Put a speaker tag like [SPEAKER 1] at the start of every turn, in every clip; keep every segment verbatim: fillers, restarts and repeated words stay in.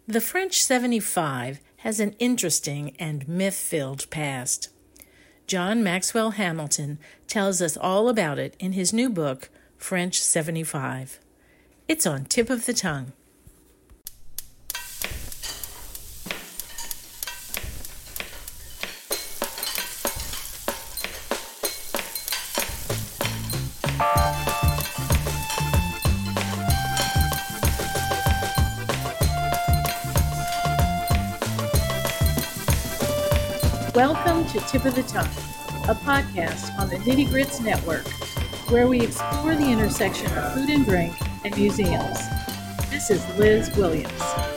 [SPEAKER 1] The French seventy-five has an interesting and myth-filled past. John Maxwell Hamilton tells us all about it in his new book, French seventy-five. It's on tip of the tongue. Welcome to Tip of the Tongue, a podcast on the Nitty Grits Network, where we explore the intersection of food and drink and museums. This is Liz Williams.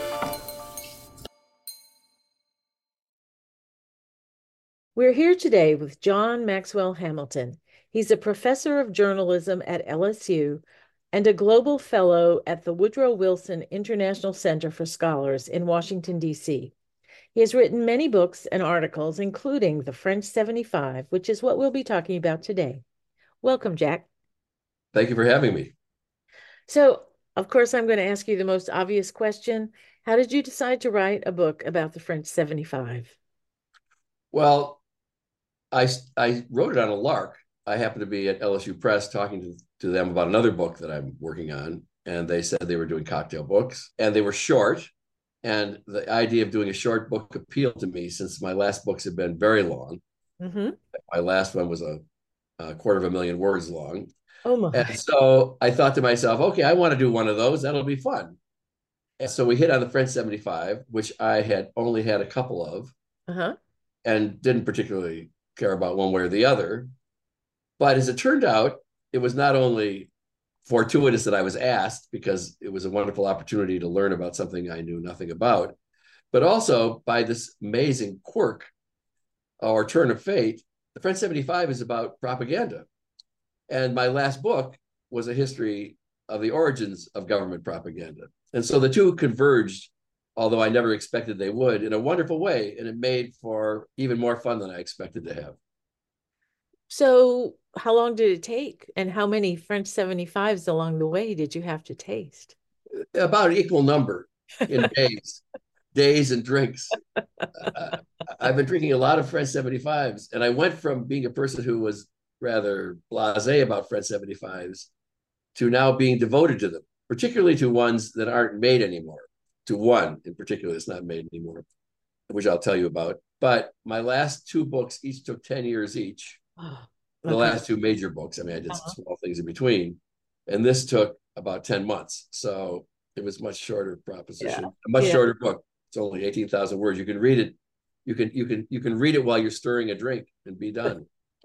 [SPEAKER 1] We're here today with John Maxwell Hamilton. He's a professor of journalism at L S U and a global fellow at the Woodrow Wilson International Center for Scholars in Washington, D C He has written many books and articles, including The French seventy-five, which is what we'll be talking about today. Welcome, Jack.
[SPEAKER 2] Thank you for having me.
[SPEAKER 1] So, of course, I'm going to ask you the most obvious question. How did you decide to write a book about the French seventy-five?
[SPEAKER 2] Well, I, I wrote it on a lark. I happened to be at L S U Press talking to, to them about another book that I'm working on, and they said they were doing cocktail books, and they were short. And the idea of doing a short book appealed to me since my last books have been very long.
[SPEAKER 1] Mm-hmm.
[SPEAKER 2] My last one was a, a quarter of a million words long.
[SPEAKER 1] Oh my.
[SPEAKER 2] And so I thought to myself, okay, I want to do one of those. That'll be fun. And so we hit on the French seventy-five, which I had only had a couple of
[SPEAKER 1] Uh-huh.
[SPEAKER 2] and didn't particularly care about one way or the other. But as it turned out, it was not only fortuitous that I was asked, because it was a wonderful opportunity to learn about something I knew nothing about, but also by this amazing quirk or turn of fate. The French seventy-five is about propaganda. And my last book was a history of the origins of government propaganda. And so the two converged, although I never expected they would, in a wonderful way. And it made for even more fun than I expected to have.
[SPEAKER 1] So, how long did it take? And how many French seventy-fives along the way did you have to taste?
[SPEAKER 2] About an equal number in days, days and drinks. Uh, I've been drinking a lot of French seventy-fives, and I went from being a person who was rather blasé about French seventy-fives to now being devoted to them, particularly to ones that aren't made anymore, to one in particular that's not made anymore, which I'll tell you about. But my last two books each took ten years each.
[SPEAKER 1] Oh,
[SPEAKER 2] The
[SPEAKER 1] okay.
[SPEAKER 2] last two major books. I mean, I did
[SPEAKER 1] Uh-huh.
[SPEAKER 2] some small things in between. And this took about ten months. So it was much shorter proposition,
[SPEAKER 1] Yeah.
[SPEAKER 2] a much
[SPEAKER 1] Yeah.
[SPEAKER 2] shorter book. It's only eighteen thousand words. You can read it. You can, you can, you can read it while you're stirring a drink and be done.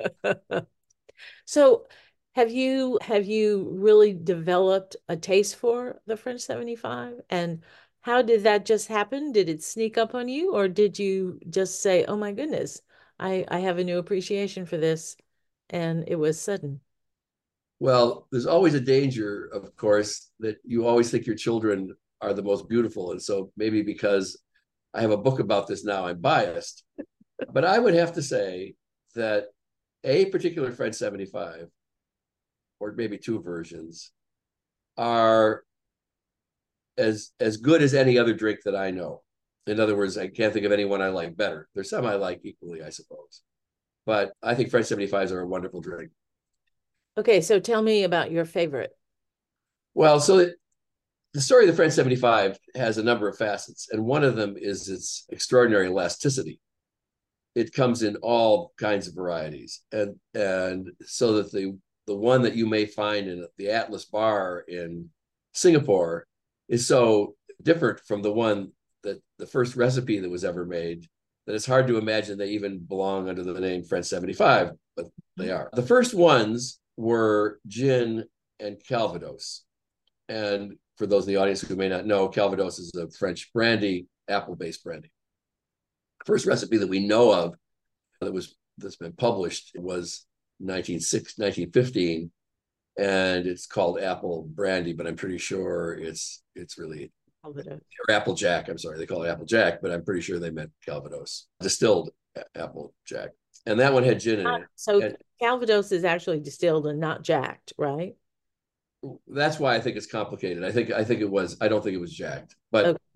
[SPEAKER 1] So, have you have you really developed a taste for the French seventy-five? And how did that just happen? Did it sneak up on you, or did you just say, "Oh my goodness, I I have a new appreciation for this," and it was sudden?
[SPEAKER 2] Well, there's always a danger, of course, that you always think your children are the most beautiful. And so maybe because I have a book about this now, I'm biased. But I would have to say that a particular French seventy-five, or maybe two versions, are as as good as any other drink that I know. In other words, I can't think of anyone I like better. There's some I like equally, I suppose. But I think French seventy-fives are a wonderful drink.
[SPEAKER 1] Okay, so tell me about your favorite.
[SPEAKER 2] Well, so the story of the French seventy-five has a number of facets, and one of them is its extraordinary elasticity. It comes in all kinds of varieties, and and so that the the one that you may find in the Atlas Bar in Singapore is so different from the one that the first recipe that was ever made that it's hard to imagine they even belong under the name French seventy-five, but they are. The first ones were gin and Calvados. And for those in the audience who may not know, Calvados is a French brandy, apple-based brandy. First recipe that we know of that was that's been published was nineteen fifteen, and it's called apple brandy, but I'm pretty sure it's it's really
[SPEAKER 1] Calvados.
[SPEAKER 2] or apple jack. I'm sorry, they call it apple jack, but I'm pretty sure they meant Calvados, distilled apple jack, and that one had gin in it.
[SPEAKER 1] So
[SPEAKER 2] And
[SPEAKER 1] Calvados is actually distilled and not jacked, right?
[SPEAKER 2] that's why I think it's complicated. I think I think it was. I don't think it was jacked, but
[SPEAKER 1] Okay.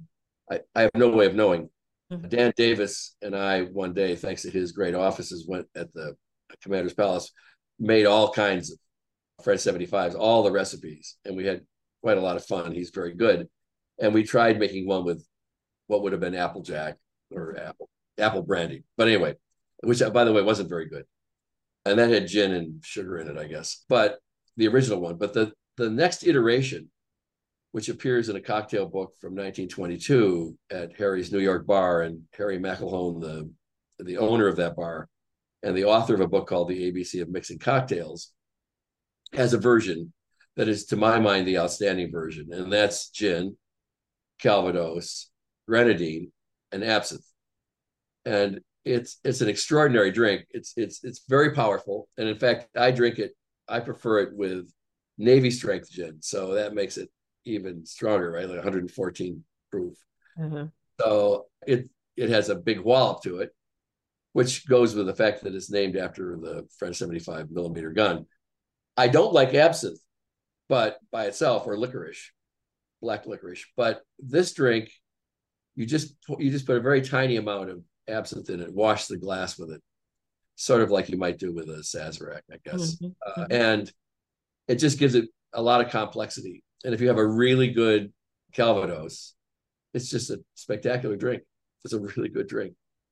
[SPEAKER 2] I, I have no way of knowing.
[SPEAKER 1] Mhm.
[SPEAKER 2] Dan Davis and I, one day, thanks to his great offices, went at the Commander's Palace, made all kinds of French seventy-fives, all the recipes, and we had quite a lot of fun. He's very good. And we tried making one with what would have been Applejack or apple apple brandy. But anyway, which by the way wasn't very good. And that had gin and sugar in it, I guess. But the original one. But the the next iteration, which appears in a cocktail book from nineteen twenty-two at Harry's New York bar, and Harry McElhone, the the owner of that bar, and the author of a book called The A B C of Mixing Cocktails, has a version that is, to my mind, the outstanding version, and that's gin, Calvados, grenadine, and absinthe. And it's it's an extraordinary drink. It's it's it's very powerful, and in fact, I drink it. I prefer it with Navy strength gin, so that makes it even stronger, right? Like one hundred fourteen proof.
[SPEAKER 1] Uh-huh.
[SPEAKER 2] So it it has a big wallop to it, which goes with the fact that it's named after the French seventy-five millimeter gun. I don't like absinthe, but by itself, or licorice, black licorice. But this drink, you just you just put a very tiny amount of absinthe in it, wash the glass with it, sort of like you might do with a Sazerac, I guess.
[SPEAKER 1] Mhm.
[SPEAKER 2] Uh,
[SPEAKER 1] Mhm.
[SPEAKER 2] and it just gives it a lot of complexity. And if you have a really good Calvados, it's just a spectacular drink. It's a really good drink.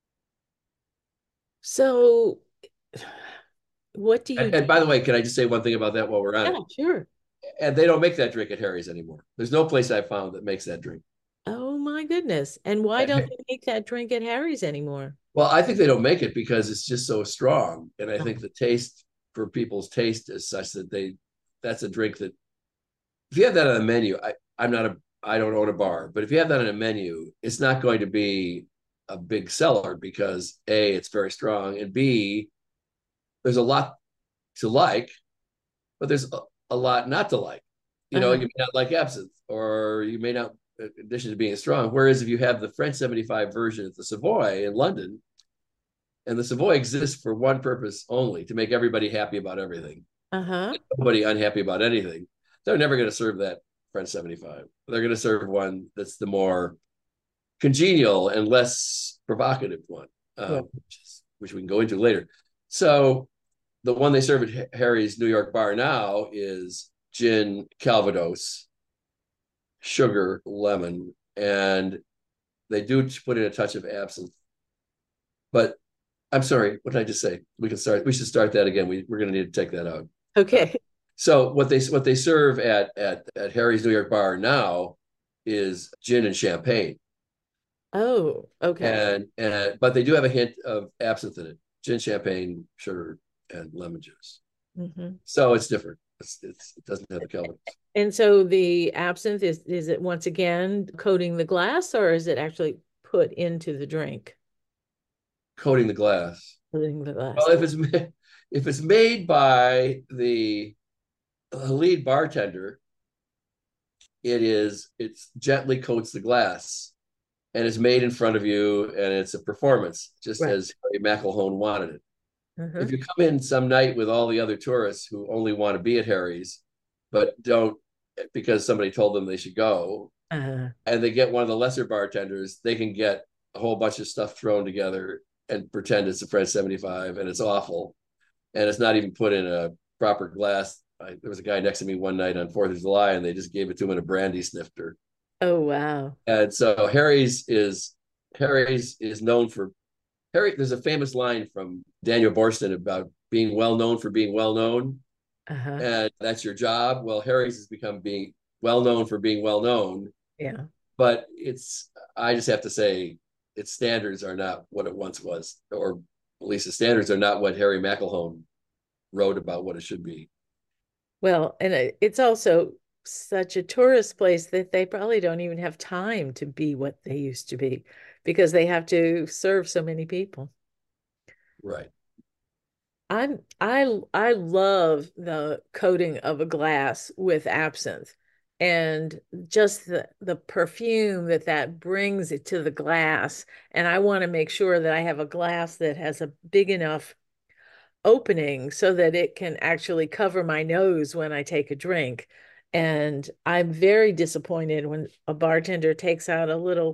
[SPEAKER 1] So, what do you
[SPEAKER 2] And,
[SPEAKER 1] do?
[SPEAKER 2] and by the way, can I just say one thing about that while we're on
[SPEAKER 1] Yeah,
[SPEAKER 2] it?
[SPEAKER 1] sure.
[SPEAKER 2] And they don't make that drink at Harry's anymore. There's no place I've found that makes that drink.
[SPEAKER 1] Oh my goodness. And why don't they make that drink at Harry's anymore?
[SPEAKER 2] Well, I think they don't make it because it's just so strong. And I think
[SPEAKER 1] Oh,
[SPEAKER 2] the taste for people's taste is such that they that's a drink that if you have that on a menu, I, I'm not a I don't own a bar, but if you have that on a menu, it's not going to be a big seller because A, it's very strong, and B, there's a lot to like, but there's a, a lot not to like. You know,
[SPEAKER 1] uh-huh.
[SPEAKER 2] you may not like absinthe, or you may not, in addition to being strong. Whereas if you have the French seventy-five version at the Savoy in London, and the Savoy exists for one purpose only, to make everybody happy about everything,
[SPEAKER 1] Uh-huh.
[SPEAKER 2] nobody unhappy about anything, they're never going to serve that French seventy-five. They're going to serve one that's the more congenial and less provocative one,
[SPEAKER 1] Yeah.
[SPEAKER 2] um, which, is, which we can go into later. So the one they serve at Harry's New York bar now is gin, Calvados, sugar, lemon, and they do put in a touch of absinthe. But I'm sorry, what did I just say? We can start. We should start that again. We, we're going to need to take that out. Uh,
[SPEAKER 1] Okay.
[SPEAKER 2] so what they what they serve at at at Harry's New York bar now is gin and champagne,
[SPEAKER 1] Oh, okay.
[SPEAKER 2] and and but they do have a hint of absinthe in it: gin, champagne, sugar, and lemon juice.
[SPEAKER 1] Hmm.
[SPEAKER 2] So it's different. It's, it's it doesn't have the Kelvin.
[SPEAKER 1] And so the absinthe is is it once again coating the glass or is it actually put into the drink?
[SPEAKER 2] Coating the glass.
[SPEAKER 1] Coating the
[SPEAKER 2] Well,
[SPEAKER 1] glass.
[SPEAKER 2] if it's made, if it's made by the, the lead bartender, it is it's gently coats the glass and it's made in front of you and it's a performance, just
[SPEAKER 1] Right.
[SPEAKER 2] as Harry McElhone wanted it.
[SPEAKER 1] Uh-huh.
[SPEAKER 2] If you come in some night with all the other tourists who only want to be at Harry's, but don't because somebody told them they should go,
[SPEAKER 1] Uh,
[SPEAKER 2] and they get one of the lesser bartenders, they can get a whole bunch of stuff thrown together and pretend it's a French seventy-five and it's awful. And it's not even put in a proper glass. I, there was a guy next to me one night on fourth of July and they just gave it to him in a brandy snifter.
[SPEAKER 1] oh wow.
[SPEAKER 2] And so Harry's is Harry's is known for Harry. There's a famous line from Daniel Boorstin about being well known for being well known,
[SPEAKER 1] Uh-huh.
[SPEAKER 2] and that's your job. Well, Harry's has become being well known for being well known,
[SPEAKER 1] Yeah.
[SPEAKER 2] but it's I just have to say its standards are not what it once was, or at least the standards are not what Harry McElhone wrote about what it should be.
[SPEAKER 1] Well, and it- it's also such a tourist place that they probably don't even have time to be what they used to be because they have to serve so many people.
[SPEAKER 2] Right.
[SPEAKER 1] I'm I I love the coating of a glass with absinthe and just the the perfume that that brings it to the glass. And I want to make sure that I have a glass that has a big enough opening so that it can actually cover my nose when I take a drink. And I'm very disappointed when a bartender takes out a little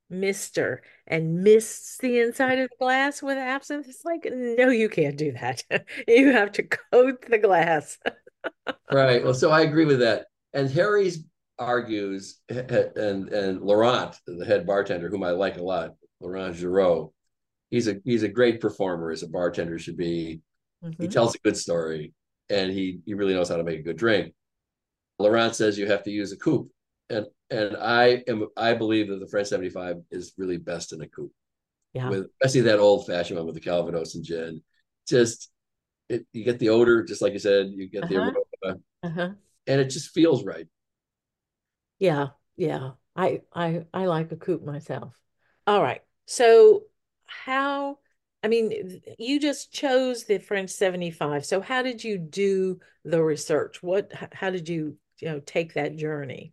[SPEAKER 1] Mister and mists the inside of the glass with absinthe. It's like, no, you can't do that. You have to coat the glass.
[SPEAKER 2] Right. Well, so I agree with that. And Harry's argues, and and Laurent, the head bartender, whom I like a lot, Laurent Giraud, he's a he's a great performer as a bartender should be. He
[SPEAKER 1] Hmm.
[SPEAKER 2] tells a good story, and he he really knows how to make a good drink. Laurent says you have to use a coupe, and and I am I believe that the French seventy-five is really best in a coupe,
[SPEAKER 1] Yeah.
[SPEAKER 2] with especially that old fashioned one with the Calvados and gin. Just it, you get the odor, just like you said, you get the
[SPEAKER 1] Uh-huh.
[SPEAKER 2] aroma,
[SPEAKER 1] Uh-huh.
[SPEAKER 2] and it just feels right.
[SPEAKER 1] Yeah. Yeah. I I I like a coupe myself. All right. So how, I mean, you just chose the French seventy-five. So how did you do the research? What, h- how did you, you know, take that journey?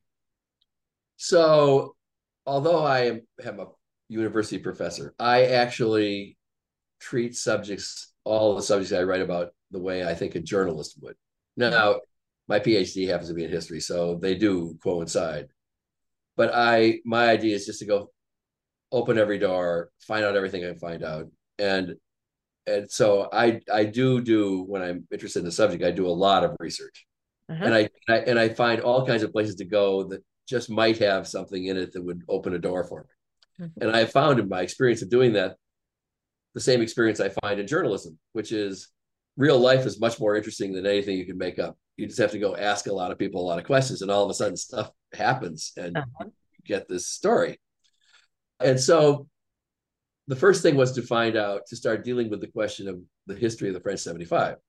[SPEAKER 2] So, although I am, am a university professor, I actually treat subjects, all the subjects I write about, the way I think a journalist would.
[SPEAKER 1] Mhm.
[SPEAKER 2] Now, my PhD happens to be in history, so they do coincide. But I, my idea is just to go open every door, find out everything I can find out, and and so I I do do when I'm interested in the subject, I do a lot of research, and
[SPEAKER 1] Uh-huh.
[SPEAKER 2] I, I and I find all kinds of places to go that just might have something in it that would open a door for me.
[SPEAKER 1] Mhm.
[SPEAKER 2] And I found in my experience of doing that the same experience I find in journalism, which is real life is much more interesting than anything you can make up. You just have to go ask a lot of people a lot of questions, and all of a sudden stuff happens, and you
[SPEAKER 1] Uh-huh.
[SPEAKER 2] get this story. And so the first thing was to find out to start dealing with the question of the history of the French seventy-five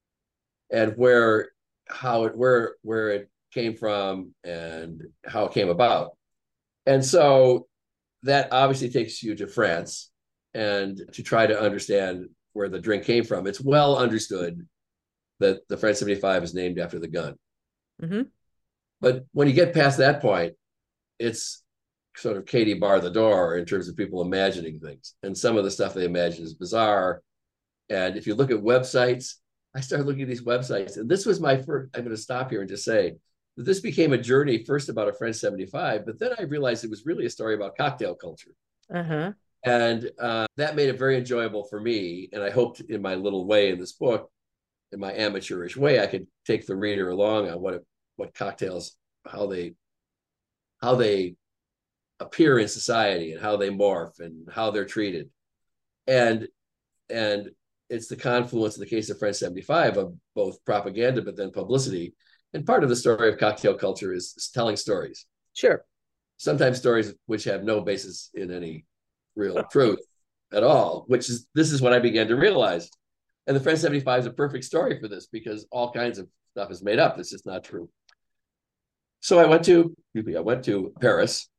[SPEAKER 2] and where how it where where it came from and how it came about. And so that obviously takes you to France and to try to understand where the drink came from. It's well understood that the French seventy-five is named after the gun.
[SPEAKER 1] Hmm.
[SPEAKER 2] But when you get past that point, it's sort of Katie bar the door in terms of people imagining things. And some of the stuff they imagine is bizarre. And if you look at websites, I started looking at these websites. And this was my first, I'm going to stop here and just say that this became a journey first about a French seventy-five, but then I realized it was really a story about cocktail culture.
[SPEAKER 1] Uh-huh.
[SPEAKER 2] And uh, that made it very enjoyable for me. And I hoped in my little way in this book, in my amateurish way, I could take the reader along on what it, what cocktails, how they how they appear in society and how they morph and how they're treated. And and it's the confluence in the case of French seventy-five of both propaganda but then publicity. And part of the story of cocktail culture is, is telling stories.
[SPEAKER 1] Sure.
[SPEAKER 2] Sometimes stories which have no basis in any real truth at all, which is this is what I began to realize. And the French seventy-five is a perfect story for this because all kinds of stuff is made up. It's just not true. So I went to I went to Paris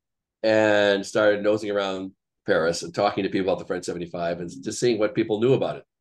[SPEAKER 2] and started nosing around Paris and talking to people about the French seventy-five and just seeing what people knew about it.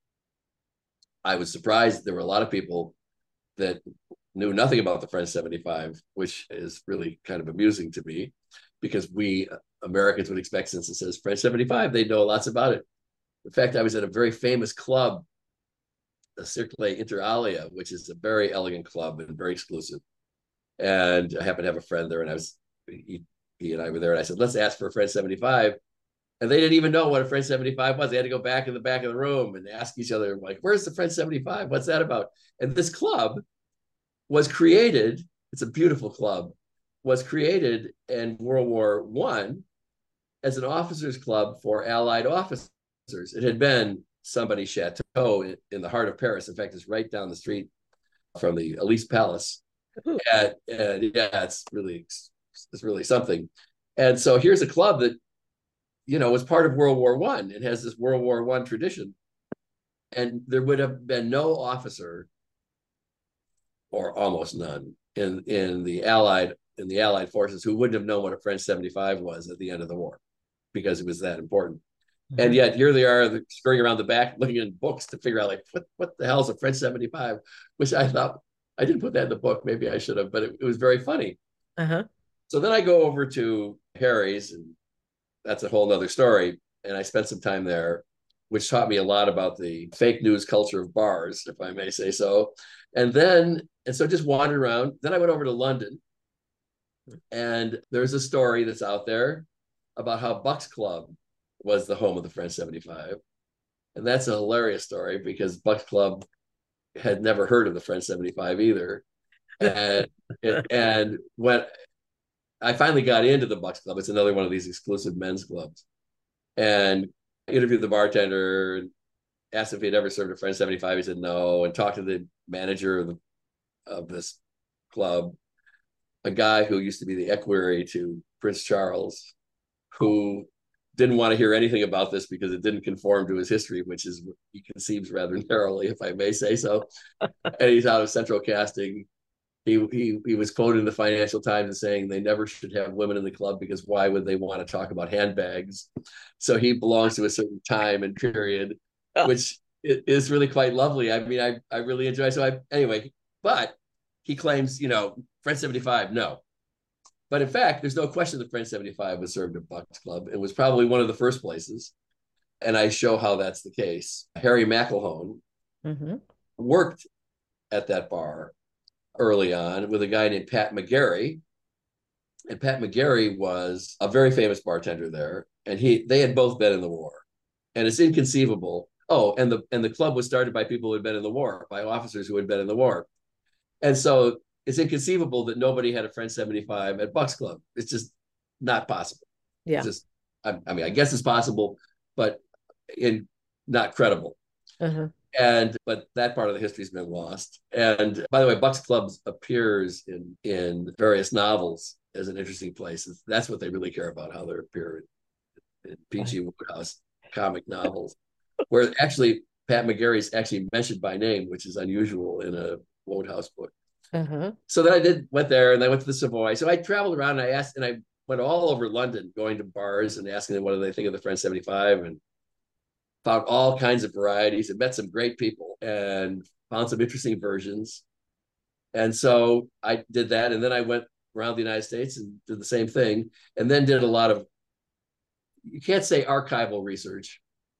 [SPEAKER 2] I was surprised there were a lot of people that knew nothing about the French seventy-five, which is really kind of amusing to me because we Americans would expect, since it says French seventy-five, they know lots about it. In fact, I was at a very famous club, the Cercle Inter Alia, which is a very elegant club and very exclusive. And I happened to have a friend there, and I was he, he and I were there, and I said, "Let's ask for a French seventy-five." And they didn't even know what a French seventy-five was. They had to go back in the back of the room and ask each other, like, "Where's the French seventy-five? What's that about?" And this club was created. It's a beautiful club. Was created in World War One as an officers' club for Allied officers. It had been somebody's chateau in, in the heart of Paris. In fact, it's right down the street from the Elysee Palace.
[SPEAKER 1] Ooh.
[SPEAKER 2] And, and yeah, it's really it's really something. And so here's a club that you know was part of World War One and has this World War One tradition. And there would have been no officer, or almost none, in in the Allied in the Allied forces who wouldn't have known what a French seventy-five was at the end of the war, because it was that important. And
[SPEAKER 1] Mhm.
[SPEAKER 2] yet here they are scurrying around the back looking in books to figure out like what, what the hell is a French seventy-five, which I thought I didn't put that in the book. Maybe I should have, but it, it was very funny.
[SPEAKER 1] Uh-huh.
[SPEAKER 2] So then I go over to Harry's, and that's a whole nother story. And I spent some time there, which taught me a lot about the fake news culture of bars, if I may say so. And then, and so just wandered around. Then I went over to London, and there's a story that's out there about how Bucks Club was the home of the French seventy-five. And that's a hilarious story because Bucks Club had never heard of the French seventy-five either. And and when I finally got into the Bucks Club, it's another one of these exclusive men's clubs, and interviewed the bartender and asked if he had ever served a French seventy-five. He said no, and talked to the manager of the of this club, a guy who used to be the equerry to Prince Charles, who didn't want to hear anything about this because it didn't conform to his history, which is he conceives rather narrowly, if I may say so. And he's out of central casting. He, he he was quoted in the Financial Times as saying they never should have women in the club because why would they want to talk about handbags? So he belongs to a certain time and period, oh. which is really quite lovely. I mean, I I really enjoy. So I anyway, but he claims, you know, French seventy-five, no. But in fact, there's no question the French seventy-five was served at Bucks Club. It was probably one of the first places. And I show how that's the case. Harry McElhone mm-hmm. worked at that bar early on with a guy named Pat McGarry. And Pat McGarry was a very famous bartender there. And he they had both been in the war. And it's inconceivable. Oh, and the and the club was started by people who had been in the war, by officers who had been in the war. And so it's inconceivable that nobody had a French seventy-five at Bucks Club. It's just not possible. Yeah. It's just, I, I mean, I guess it's possible, but in not credible. Uh-huh. And but that part of the history's been lost. And by the way, Bucks Club appears in in various novels as an interesting place. That's what they really care about, how they appear in, in P G Wodehouse comic novels, where actually Pat McGarry's actually mentioned by name, which is unusual in a Wodehouse book. Uh-huh. So then I did went there and I went to the Savoy. So I traveled around and I asked and I went all over London, going to bars and asking them what do they think of the French seventy-five, and found all kinds of varieties and met some great people and found some interesting versions. And so I did that. And then I went around the United States and did the same thing. And then did a lot of, you can't say archival research.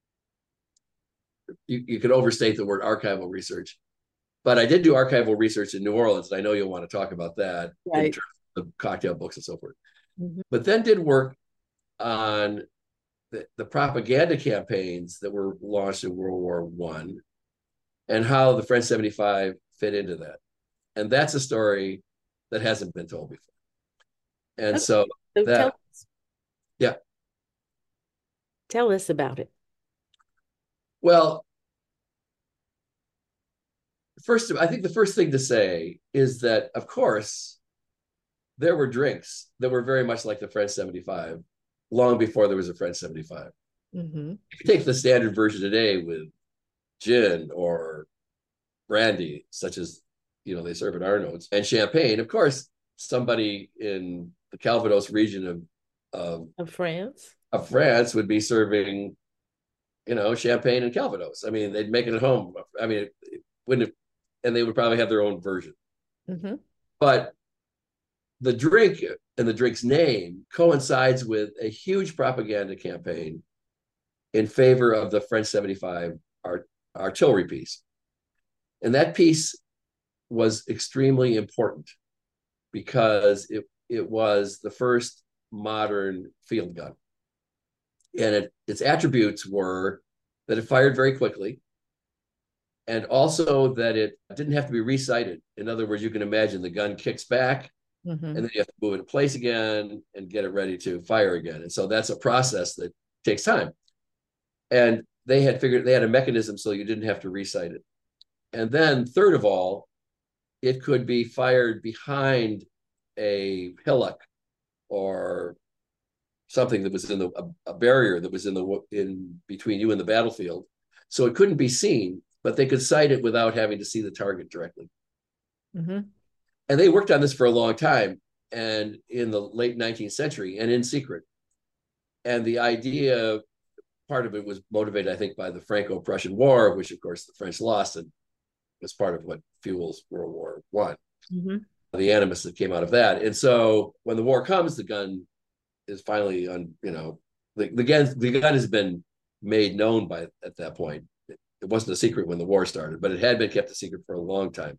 [SPEAKER 2] You, you could overstate the word archival research. But I did do archival research in New Orleans. And I know you'll want to talk about that right. in terms of cocktail books and so forth. Mm-hmm. But then did work on The, the propaganda campaigns that were launched in World War One and how the French seventy-five fit into that. And that's a story that hasn't been told before. And okay. so, so that, tell us. yeah.
[SPEAKER 1] Tell us about it.
[SPEAKER 2] Well, first, I think the first thing to say is that, of course, there were drinks that were very much like the French seventy-five long before there was a French seventy-five. Mm-hmm. If you take the standard version today with gin or brandy, such as, you know, they serve at Arnaud's, and champagne, of course, somebody in the Calvados region of, of,
[SPEAKER 1] of France
[SPEAKER 2] of France would be serving, you know, champagne and Calvados. I mean, they'd make it at home. I mean, it, it wouldn't have, and they would probably have their own version. Mm-hmm. But the drink and the drink's name coincides with a huge propaganda campaign in favor of the French seventy-five art, artillery piece. And that piece was extremely important because it, it was the first modern field gun. And it, its attributes were that it fired very quickly, and also that it didn't have to be resighted. In other words, you can imagine the gun kicks back, mm-hmm. and then you have to move it in place again and get it ready to fire again. And so that's a process that takes time. And they had figured they had a mechanism so you didn't have to resight it. And then third of all, it could be fired behind a hillock or something that was in the a, a barrier that was in the in between you and the battlefield. So it couldn't be seen, but they could sight it without having to see the target directly. Mm-hmm. And they worked on this for a long time, and in the late nineteenth century, and in secret. And the idea, part of it was motivated, I think, by the Franco-Prussian War, which of course the French lost and was part of what fuels World War One. Mm-hmm. The animus that came out of that. And so when the war comes, the gun is finally on, you know, the, the gun the gun has been made known by at that point. It, it wasn't a secret when the war started, but it had been kept a secret for a long time.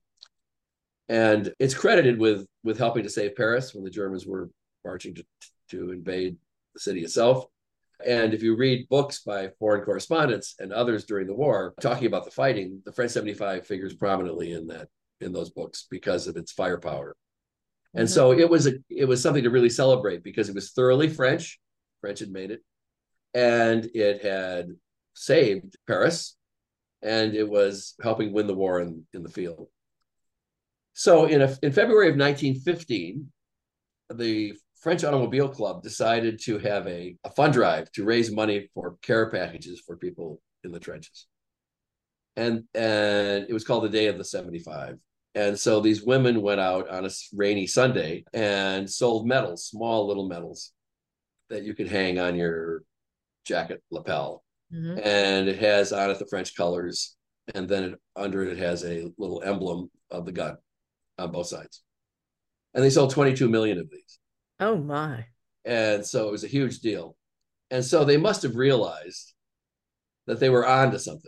[SPEAKER 2] And it's credited with with helping to save Paris when the Germans were marching to, to invade the city itself. And if you read books by foreign correspondents and others during the war talking about the fighting, the French seventy-five figures prominently in that in those books because of its firepower. Mm-hmm. And so it was a it was something to really celebrate because it was thoroughly French. French had made it, and it had saved Paris, and it was helping win the war in, in the field. So in a, in February of nineteen fifteen, the French Automobile Club decided to have a, a fund drive to raise money for care packages for people in the trenches. And, and it was called the Day of the seventy-five. And so these women went out on a rainy Sunday and sold medals, small little medals that you could hang on your jacket lapel. Mm-hmm. And it has on it the French colors. And then it, under it, it has a little emblem of the gun on both sides. And they sold twenty-two million of these.
[SPEAKER 1] Oh, my.
[SPEAKER 2] And so it was a huge deal. And so they must have realized that they were on to something.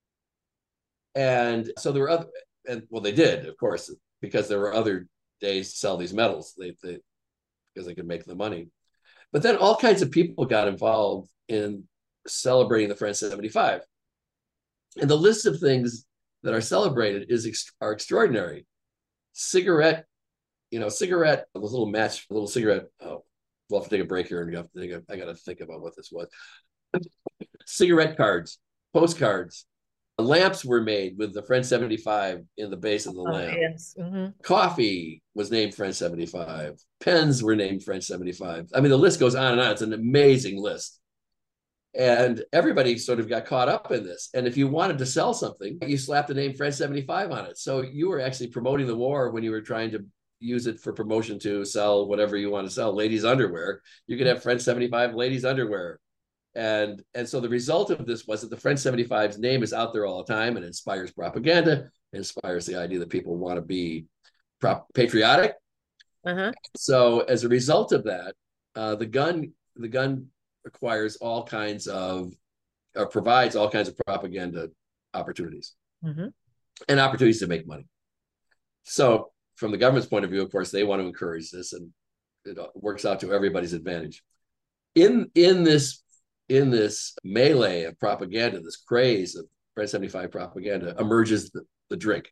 [SPEAKER 2] And so there were other, and well, they did, of course, because there were other days to sell these medals, they, they because they could make the money. But then all kinds of people got involved in celebrating the French seventy-five. And the list of things that are celebrated is are extraordinary. Cigarette, you know, cigarette, a little match, a little cigarette. Oh, we'll have to take a break here, and you have to think of, I got to think about what this was. Cigarette cards, postcards, lamps were made with the French seventy-five in the base of the oh, lamp.
[SPEAKER 1] Yes. Mm-hmm.
[SPEAKER 2] Coffee was named French seventy-five. Pens were named French seventy-five. I mean, the list goes on and on. It's an amazing list. And everybody sort of got caught up in this. And if you wanted to sell something, you slapped the name French seventy-five on it. So you were actually promoting the war when you were trying to use it for promotion to sell whatever you want to sell. Ladies' underwear. You could have French seventy-five ladies' underwear. And, and so the result of this was that the French seventy-five's name is out there all the time and inspires propaganda, inspires the idea that people want to be prop- patriotic.
[SPEAKER 1] Uh-huh.
[SPEAKER 2] So as a result of that, uh, the gun, the gun acquires all kinds of, or provides all kinds of propaganda opportunities mm-hmm. and opportunities to make money. So from the government's point of view, of course, they want to encourage this, and it works out to everybody's advantage. In, in this in this melee of propaganda, this craze of French seventy-five propaganda, emerges the, the drink.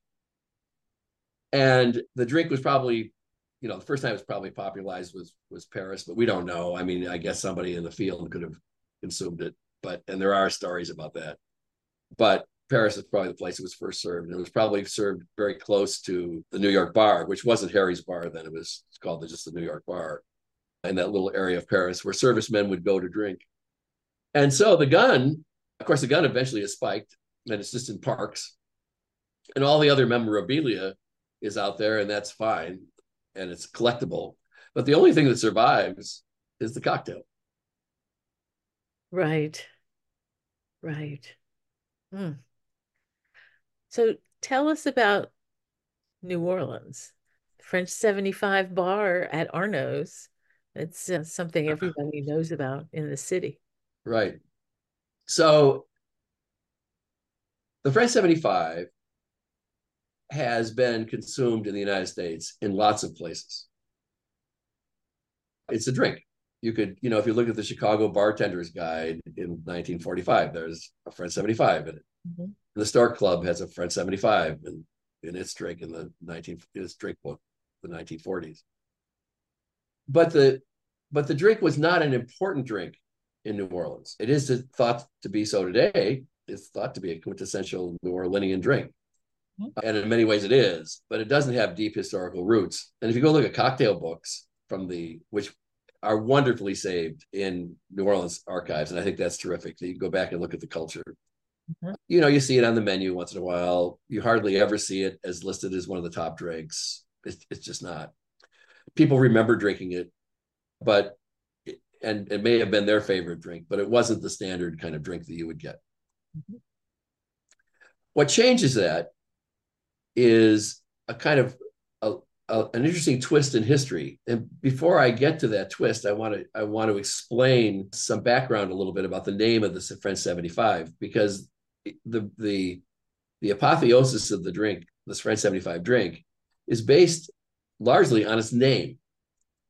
[SPEAKER 2] And the drink was probably, you know, the first time it was probably popularized was, was Paris, but we don't know. I mean, I guess somebody in the field could have consumed it, but, and there are stories about that. But Paris is probably the place it was first served. And it was probably served very close to the New York bar, which wasn't Harry's Bar then. It was called just the New York Bar in that little area of Paris where servicemen would go to drink. And so the gun, of course, the gun eventually is spiked, and it's just in parks. And all the other memorabilia is out there, and that's fine, and it's collectible. But the only thing that survives is the cocktail.
[SPEAKER 1] Right. Right. Mm. So tell us about New Orleans, French seventy-five bar at Arnaud's. It's uh, something everybody knows about in the city.
[SPEAKER 2] Right. So the French seventy-five has been consumed in the United States in lots of places. It's a drink. You could, you know, if you look at the Chicago Bartender's Guide in nineteen forty-five, there's a French seventy-five in it. Mm-hmm. The Stark Club has a French seventy-five in, in its drink in the nineteen in its drink book, the nineteen forties. But the but the drink was not an important drink in New Orleans. It is thought to be so today. It's thought to be a quintessential New Orleanian drink. Mm-hmm. And in many ways it is, but it doesn't have deep historical roots. And if you go look at cocktail books from the, which are wonderfully saved in New Orleans archives, and I think that's terrific. You go back and look at the culture. Mm-hmm. You know, you see it on the menu once in a while. You hardly ever see it as listed as one of the top drinks. It's, it's just not. People remember drinking it, but and it may have been their favorite drink, but it wasn't the standard kind of drink that you would get. Mm-hmm. What changes that is a kind of a, a, an interesting twist in history. And before I get to that twist, I want to I want to explain some background a little bit about the name of the French seventy-five, because the the the apotheosis of the drink, this French seventy-five drink, is based largely on its name.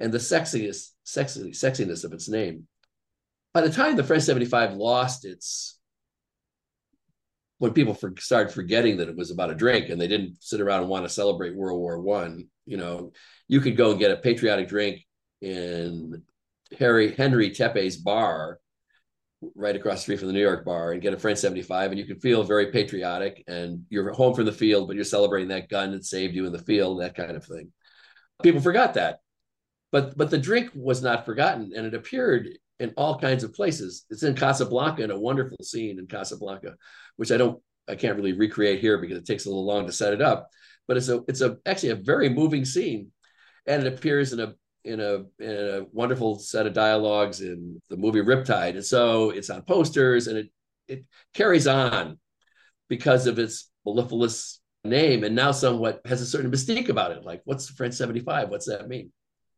[SPEAKER 2] and the sexiness, sexy, sexiness of its name. By the time the French seventy-five lost its, when people for, started forgetting that it was about a drink and they didn't sit around and want to celebrate World War One, you know, you could go and get a patriotic drink in Harry Henry Teppe's bar right across the street from the New York bar and get a French seventy-five, and you can feel very patriotic, and you're home from the field, but you're celebrating that gun that saved you in the field, that kind of thing. People forgot that. But but the drink was not forgotten, and it appeared in all kinds of places. It's in Casablanca, in a wonderful scene in Casablanca, which I don't, I can't really recreate here because it takes a little long to set it up. But it's a, it's a actually a very moving scene, and it appears in a in a in a wonderful set of dialogues in the movie Riptide, and so it's on posters, and it it carries on because of its mellifluous name, and now somewhat has a certain mystique about it. Like, what's the French seventy-five? What's that mean?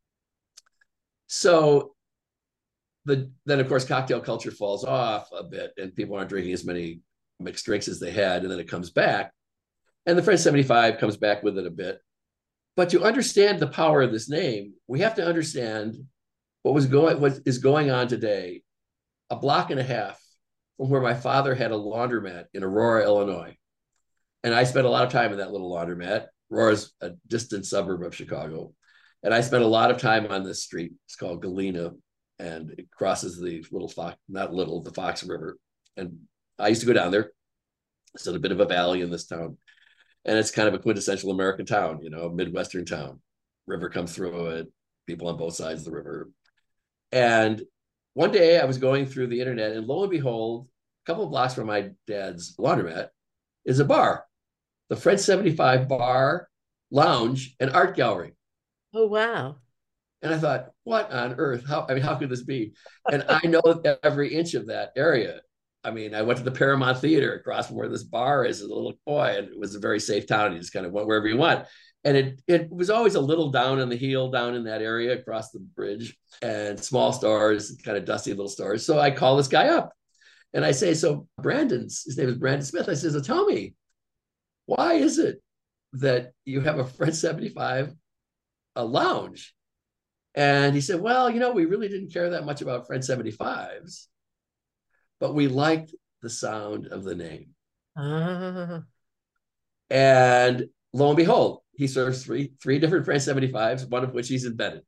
[SPEAKER 2] So the then of course cocktail culture falls off a bit, and people aren't drinking as many mixed drinks as they had, and then it comes back, and the French seventy-five comes back with it a bit. But to understand the power of this name, we have to understand what was going, what is going on today, a block and a half from where my father had a laundromat in Aurora, Illinois. And I spent a lot of time in that little laundromat. Aurora's a distant suburb of Chicago. And I spent a lot of time on this street. It's called Galena, and it crosses the little Fox, not little, the Fox River. And I used to go down there. It's in a bit of a valley in this town. And it's kind of a quintessential American town, you know, a Midwestern town. River comes through it, people on both sides of the river. And one day I was going through the internet, and lo and behold, a couple of blocks from my dad's laundromat is a bar, the French seventy-five Bar, Lounge, and Art Gallery.
[SPEAKER 1] Oh, wow.
[SPEAKER 2] And I thought, what on earth? How, I mean, how could this be? And I know every inch of that area. I mean, I went to the Paramount Theater across from where this bar is as a little boy, and it was a very safe town. You just kind of went wherever you want. And it it was always a little down on the heel, down in that area across the bridge, and small stores, kind of dusty little stores. So I call this guy up, and I say, so Brandon's, his name is Brandon Smith. I says, so tell me, why is it that you have a French seventy-five, a lounge? And he said, well, you know, we really didn't care that much about French seventy-fives. But we liked the sound of the name.
[SPEAKER 1] Ah.
[SPEAKER 2] And lo and behold, he serves three, three different French seventy-fives, one of which he's invented.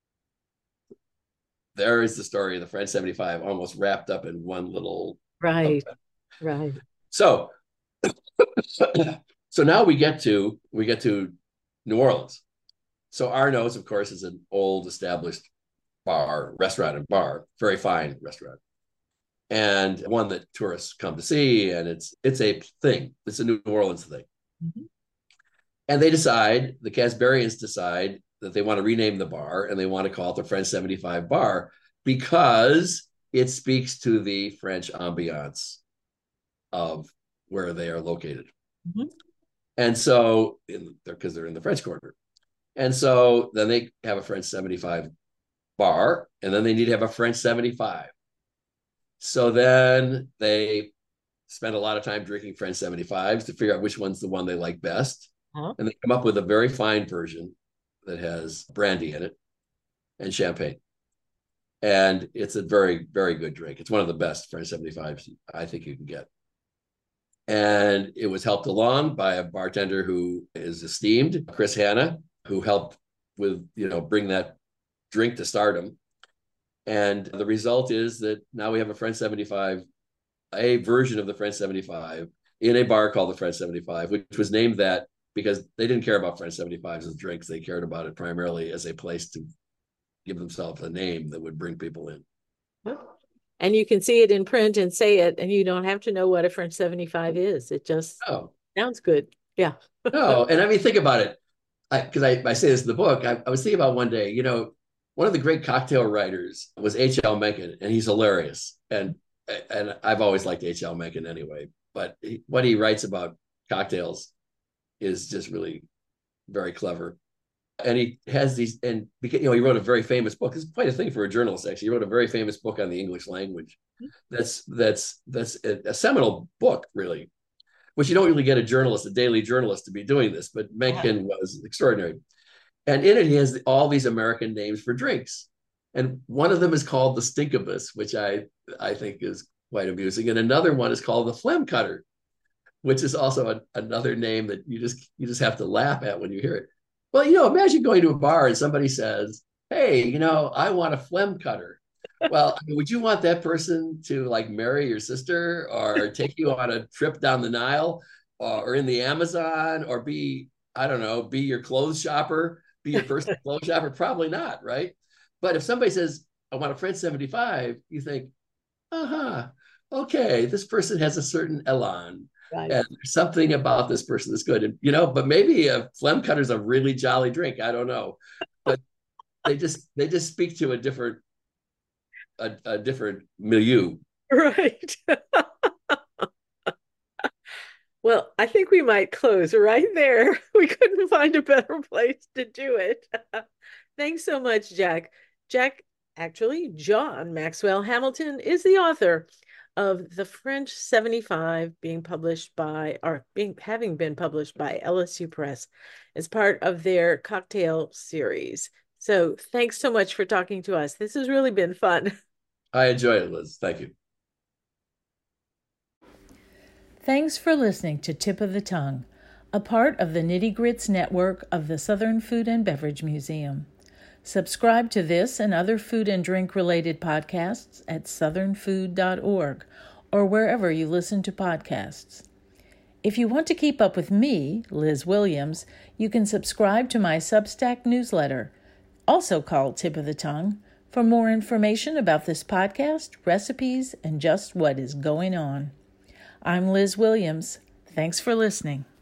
[SPEAKER 2] There is the story of the French seventy-five, almost wrapped up in one little.
[SPEAKER 1] Right, event. Right.
[SPEAKER 2] So, so now we get to, we get to New Orleans. So Arnaud's, of course, is an old established bar, restaurant and bar, very fine restaurant, and one that tourists come to see, and it's it's a thing. It's a New Orleans thing. Mm-hmm. And they decide, the Casbarians decide that they want to rename the bar, and they want to call it the French seventy-five Bar because it speaks to the French ambiance of where they are located. Mm-hmm. And so, because they're in the French Quarter. And so then they have a French seventy-five bar, and then they need to have a French seventy-five. So then they spend a lot of time drinking French seventy-fives to figure out which one's the one they like best. Uh-huh. And they come up with a very fine version that has brandy in it and champagne. And it's a very, very good drink. It's one of the best French seventy-fives I think you can get. And it was helped along by a bartender who is esteemed, Chris Hanna, who helped with, you know, bring that drink to stardom. And the result is that now we have a French seventy-five, a version of the French seventy-five in a bar called the French seventy-five, which was named that because they didn't care about French seventy-fives as drinks. They cared about it primarily as a place to give themselves a name that would bring people in.
[SPEAKER 1] And you can see it in print and say it, and you don't have to know what a French seventy-five is. It just oh. sounds good. Yeah.
[SPEAKER 2] No, and I mean, think about it. Because I, I, I say this in the book. I, I was thinking about one day, you know, one of the great cocktail writers was H L Mencken, and he's hilarious. And and I've always liked H L Mencken anyway. But he, what he writes about cocktails is just really very clever. And he has these, and because, you know, he wrote a very famous book. It's quite a thing for a journalist, actually. He wrote a very famous book on the English language. That's that's that's a, a seminal book, really, which you don't really get a journalist, a daily journalist, to be doing this. But Mencken was extraordinary. And in it, he has all these American names for drinks. And one of them is called the Stinkibus, which I, I think is quite amusing. And another one is called the Phlegm Cutter, which is also a, another name that you just you just have to laugh at when you hear it. Well, you know, imagine going to a bar and somebody says, "Hey, you know, I want a phlegm cutter." Well, I mean, would you want that person to like marry your sister or take you on a trip down the Nile or in the Amazon or be, I don't know, be your clothes shopper, be your personal clothes shopper? Probably not, right? But if somebody says, "I want a French seventy-five," you think, uh-huh, okay, this person has a certain elan.
[SPEAKER 1] Right.
[SPEAKER 2] And there's something about this person that's good. And, you know, but maybe a phlegm cutter is a really jolly drink. I don't know. But they just they just speak to a different a, a different milieu.
[SPEAKER 1] Right. Well, I think we might close right there. We couldn't find a better place to do it. Thanks so much, Jack. Jack, actually, John Maxwell Hamilton is the author of The French seventy-five, being published by, or being having been published by L S U Press as part of their cocktail series. So thanks so much for talking to us. This has really been fun.
[SPEAKER 2] I enjoy it, Liz. Thank you.
[SPEAKER 1] Thanks for listening to Tip of the Tongue, a part of the Nitty Grits network of the Southern Food and Beverage Museum. Subscribe to this and other food and drink related podcasts at southern food dot org or wherever you listen to podcasts. If you want to keep up with me, Liz Williams, you can subscribe to my Substack newsletter, also called Tip of the Tongue, for more information about this podcast, recipes, and just what is going on. I'm Liz Williams. Thanks for listening.